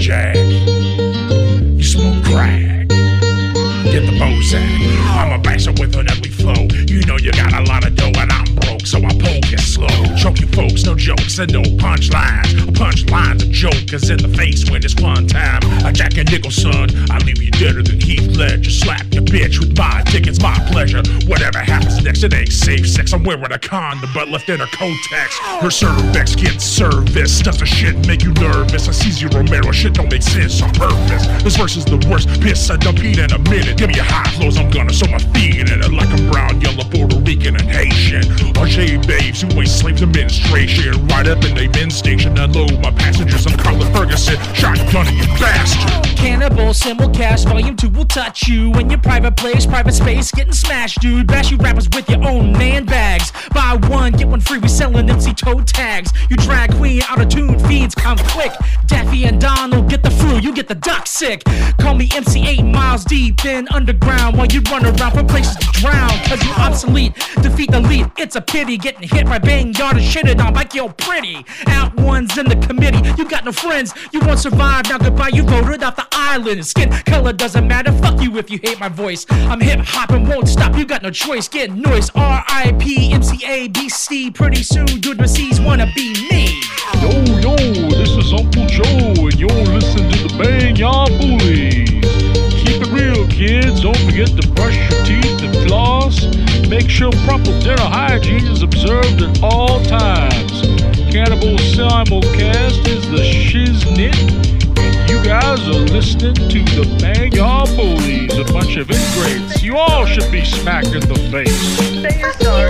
jack. You smoke crack. Get the Bozak. I'm a bastard with an ugly flow. You know you got a lot of dough and I'm broke, so I poke it slow. Choke you folks, no jokes and no punchlines. A punchline's a joke is in the face when it's one time. A Jack and Nicholson, I leave you deader than Heath Ledger. Slap your bitch with my dick, it's my pleasure. Whatever happens next, it ain't safe sex. I'm wearing a condom, but left in a Kotex. Her cervix gets service. Does the shit make you nervous? I Cesar Romero, shit don't make sense on purpose. This verse is the worst. Piss, I dump it in a minute. Give me your high flows, I'm gonna sow my feet in it like I'm brown, yellow, Puerto Rican, and Haitian. RJ babes who ain't slaves administration. Right up in they men's station, unload my passengers. I'm Carla Ferguson, shotgun you bastard. Cannibal, simulcast, volume 2 will touch you in your private place, private space, getting smashed, dude. Bash you rappers with your own man bags. Buy one, get one free, we selling MC toe tags. You drag queen, out of tune feeds, come quick. Daffy and Donald get the flu, you get the duck sick. Call me MC 8 miles deep in underground while you run around from places to drown. Cause you obsolete, defeat the lead, it's a pity. Getting hit by bang yard and shitted on like you're pretty. Out ones in the committee, you got no friends. You won't survive, now goodbye, you voted off the island. Skin color doesn't matter, fuck you if you hate my voice. I'm hip hop and won't stop, you got no choice. Get noise, R.I.P. MCABC. Pretty soon, dude MCs wanna be me. Yo, this is Uncle Joe, and you're listening to the Bang Yard Bullies. Keep it real, kids. Don't forget to brush your teeth and floss. Make sure proper dental hygiene is observed at all times. Cannibal Simulcast is the shiznit. You guys are listening to the Bang Yard Bullies, a bunch of ingrates. You all should be smacked in the face. Say you're sorry.